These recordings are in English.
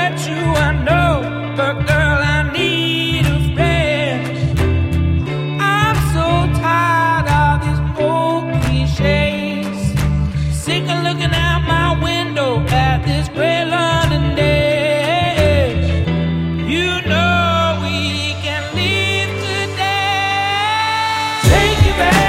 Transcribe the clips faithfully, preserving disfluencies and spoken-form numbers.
met you, I know, but girl, I need a friend. I'm so tired of these old cliches, sick of looking out my window at this gray London day. You know we can leave today. Take you back.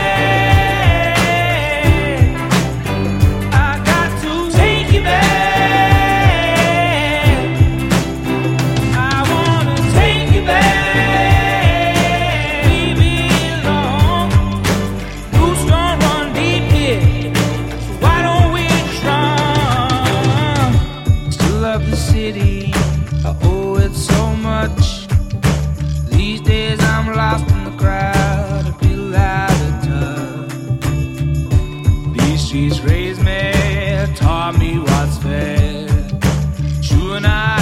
I owe it so much. These days I'm lost in the crowd, I feel out of touch. These streets raised me, taught me what's fair. You and I